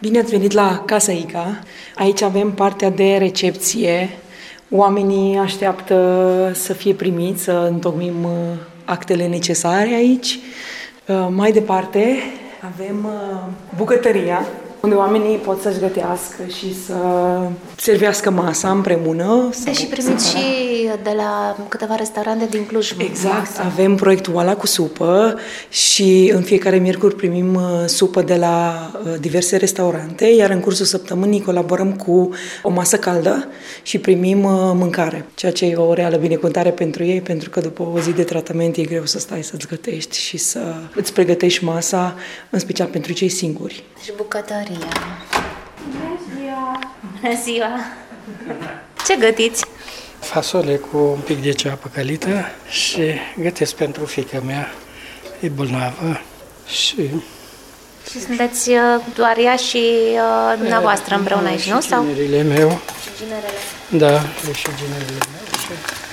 Bine ați venit la Casa ICA. Aici avem partea de recepție. Oamenii așteaptă să fie primiți, să întocmim actele necesare aici. Mai departe avem bucătăria, unde oamenii pot să-și gătească și să servească masa împreună. Și primiți și de la câteva restaurante din Cluj. Exact, masă. avem proiectul Oala cu supă și în fiecare miercuri primim supă de la diverse restaurante, iar în cursul săptămânii colaborăm cu o masă caldă și primim mâncare, ceea ce e o reală binecuvântare pentru ei, pentru că după o zi de tratament e greu să stai să-ți gătești și să îți pregătești masa, în special pentru cei singuri. Și bucătăria. Bună ziua! Bună ziua! Ce gătiți? Fasole cu un pic de ceapă călită și gătesc pentru fiica mea, e bolnavă și sunteți doar ea și dumneavoastră împreună aici, nu? Sau? ginerile meu. Ginerele. Da, și ginerile meu. Și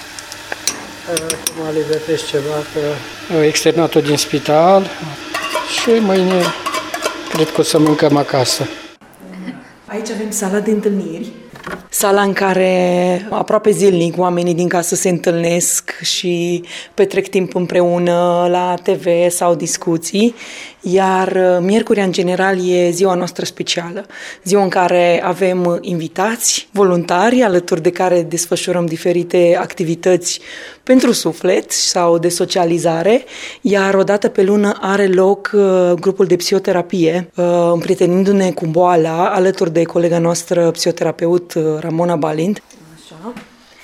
acum le gătesc ceva, că externat-o din spital și mâine cred că o să mâncăm acasă. Aici avem sala de întâlniri, sala în care aproape zilnic oamenii din casă se întâlnesc și petrec timp împreună la TV sau discuții, iar miercurea în general e ziua noastră specială, ziua în care avem invitați, voluntari, alături de care desfășurăm diferite activități pentru suflet sau de socializare, iar o dată pe lună are loc grupul de psihoterapie, împrietenindu-ne cu boala, alături de colega noastră psihoterapeut Ramona Balint. Așa.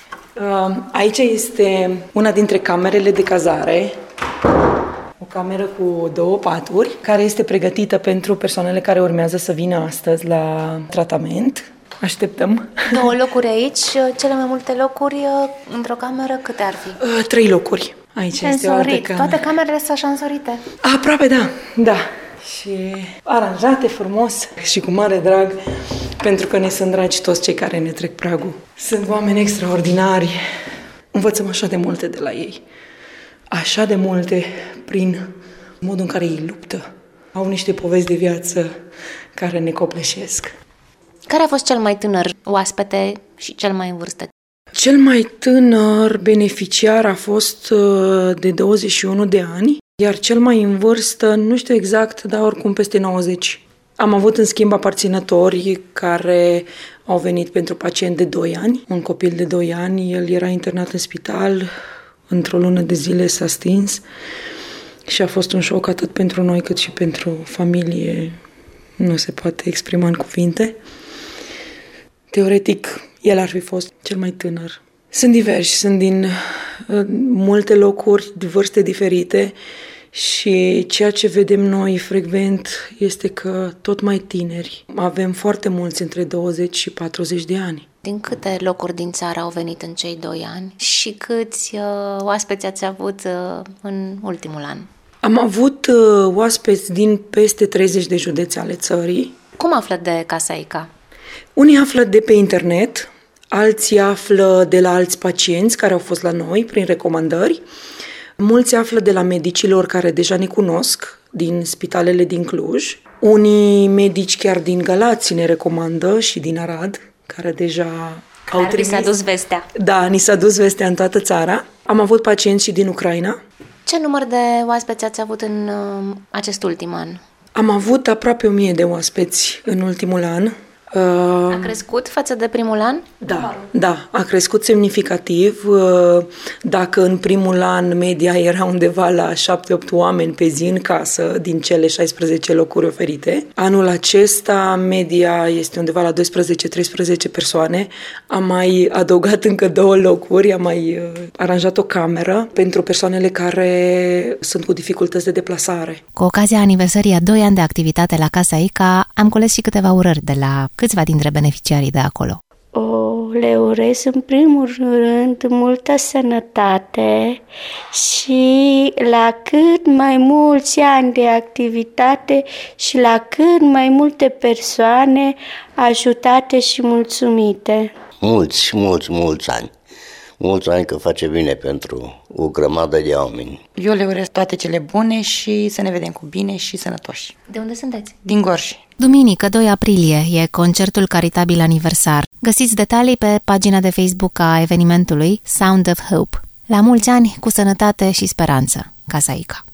Aici este una dintre camerele de cazare, o cameră cu 2 paturi, care este pregătită pentru persoanele care urmează să vină astăzi la tratament. Așteptăm. 2 locuri aici, cele mai multe locuri într-o cameră, câte ar fi? 3 locuri. Aici este o altă cameră. Toate camerele sunt șansorite. Aproape, da. Și aranjate frumos și cu mare drag, pentru că ne sunt dragi toți cei care ne trec pragul. Sunt oameni extraordinari. Învățăm așa de multe de la ei. Așa de multe prin modul în care ei luptă. Au niște povesti de viață care ne copleșesc. Care a fost cel mai tânăr oaspete și cel mai în vârstă? Cel mai tânăr beneficiar a fost de 21 de ani, iar cel mai în vârstă, nu știu exact, dar oricum peste 90. Am avut în schimb aparținători care au venit pentru pacient de 2 ani, un copil de 2 ani, el era internat în spital, într-o lună de zile s-a stins și a fost un șoc atât pentru noi cât și pentru familie, nu se poate exprima în cuvinte. Teoretic, el ar fi fost cel mai tânăr. Sunt diversi, sunt din multe locuri, de vârste diferite și ceea ce vedem noi frecvent este că tot mai tineri. Avem foarte mulți între 20 și 40 de ani. Din câte locuri din țară au venit în cei 2 ani și câți oaspeți ați avut în ultimul an? Am avut oaspeți din peste 30 de județe ale țării. Cum află de Casa ICA? Unii află de pe internet, alții află de la alți pacienți care au fost la noi prin recomandări. Mulți află de la medicilor care deja ne cunosc din spitalele din Cluj. Unii medici chiar din Galați ne recomandă și din Arad, care deja au trimis. Ni s-a dus vestea. Da, ni s-a dus vestea în toată țara. Am avut pacienți și din Ucraina. Ce număr de oaspeți ați avut în acest ultim an? Am avut aproape 1000 de oaspeți în ultimul an. A crescut față de primul an? Da, a crescut semnificativ. Dacă în primul an media era undeva la 7-8 oameni pe zi în casă, din cele 16 locuri oferite, anul acesta media este undeva la 12-13 persoane. Am mai adăugat încă 2 locuri, am mai aranjat o cameră pentru persoanele care sunt cu dificultăți de deplasare. Cu ocazia aniversării a 2 ani de activitate la Casa ICA, am cules și câteva urări de la câțiva dintre beneficiarii de acolo. Le urez în primul rând multă sănătate și la cât mai mulți ani de activitate și la cât mai multe persoane ajutate și mulțumite. Mulți ani. Mulți ani că face bine pentru o grămadă de oameni. Eu le urez toate cele bune și să ne vedem cu bine și sănătoși. De unde sunteți? Din Gorj. Duminică, 2 aprilie, e concertul caritabil aniversar. Găsiți detalii pe pagina de Facebook a evenimentului Sound of Hope. La mulți ani, cu sănătate și speranță. Casa Ica.